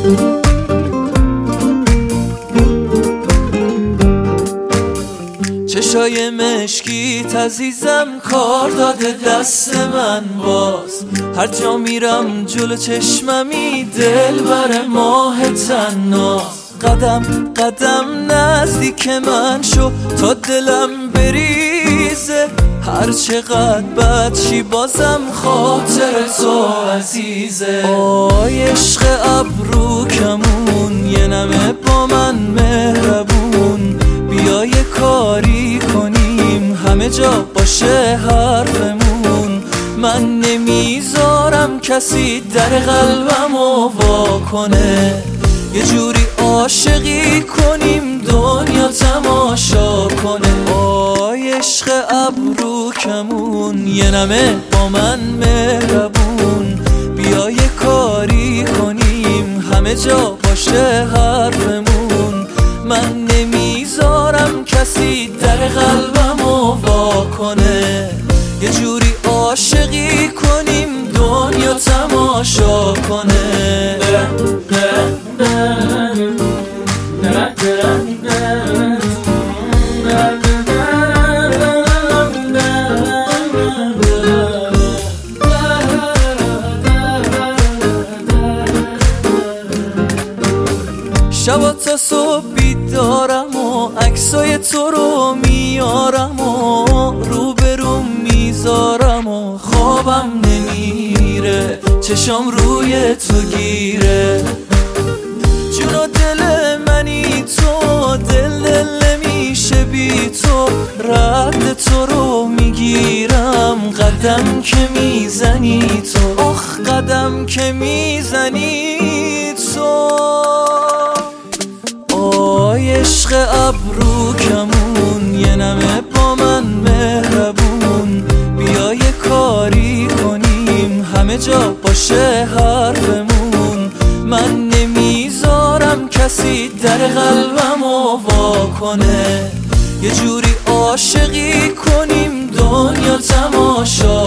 چشای مشکیت عزیزم کار داده دست من باز، هر جا میرم جلو چشممی دل بر ماه تناز. قدم قدم نزدیک من شو تا دلم بریزه، هر چقدر بد چی بازم خاطر تو عزیزه. آی عشق ابرو کمون یه نمه با من مهربون، بیا یه کاری کنیم همه جا باشه حرفمون. من نمیذارم کسی در قلبمو وا کنه، یه جوری عاشقی کنیم دنیا تماشا کنه. آی عشق ابرو کمون یه نمه با من مهربون، بیا یه کاری کنیم همه جا باشه حرفمون. من نمیذارم کسی در قلبمو وا کنه، یه جوری عاشقی کنیم دنیا تماشا کنه. شبا تا صبح بیدارم و عکسای تو رو میارم و روبروم میذارم و خوابم نمیره، چشام روی تو گیره. جون و دل منی تو، دل نمیشه بی تو، رد تو رو میگیرم قدم که میزنی تو. آخ قدم که میزنی تو. آی عشق ابرو کمون یه نمه با من مهربون، بیا یه کاری کنیم همه جا باشه حرفمون. من نمیذارم کسی در قلبمو وا کنه، یه جوری عاشقی کنیم دنیا تماشا